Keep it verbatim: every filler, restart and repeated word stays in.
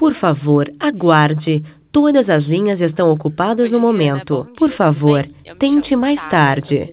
Por favor, aguarde. Todas as linhas estão ocupadas no momento. Por favor, tente mais tarde.